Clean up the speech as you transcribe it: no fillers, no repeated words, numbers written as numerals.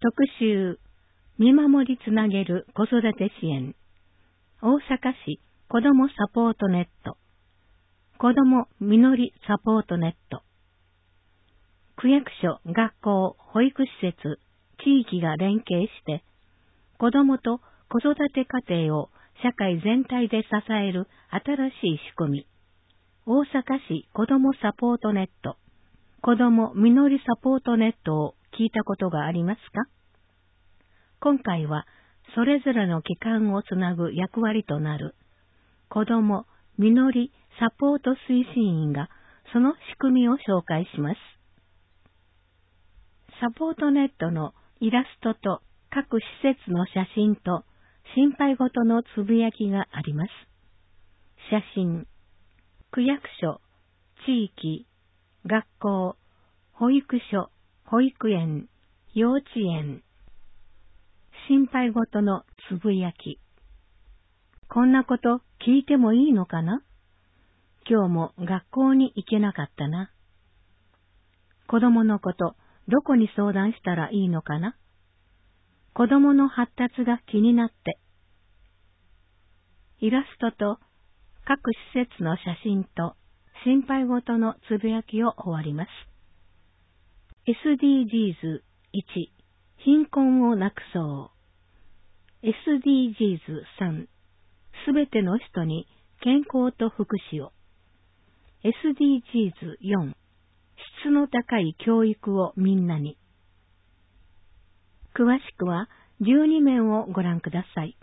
特集、見守りつなげる子育て支援。大阪市子どもサポートネット。子どもみのりサポートネット。区役所、学校、保育施設、地域が連携して、子どもと子育て家庭を社会全体で支える新しい仕組み。大阪市子どもサポートネット。子どもみのりサポートネットを聞いたことがありますか？今回は、それぞれの機関をつなぐ役割となる、子どもみのりサポート推進員が、その仕組みを紹介します。サポートネットのイラストと各施設の写真と心配事のつぶやきがあります。写真、区役所、地域、学校、保育所、保育園、幼稚園。心配事のつぶやき。こんなこと聞いてもいいのかな？今日も学校に行けなかったな。子供のこと、どこに相談したらいいのかな？子供の発達が気になって。イラストと各施設の写真と心配事のつぶやきを終わります。SDGs1、貧困をなくそう。SDGs3、すべての人に健康と福祉を。SDGs4、質の高い教育をみんなに。詳しくは12面をご覧ください。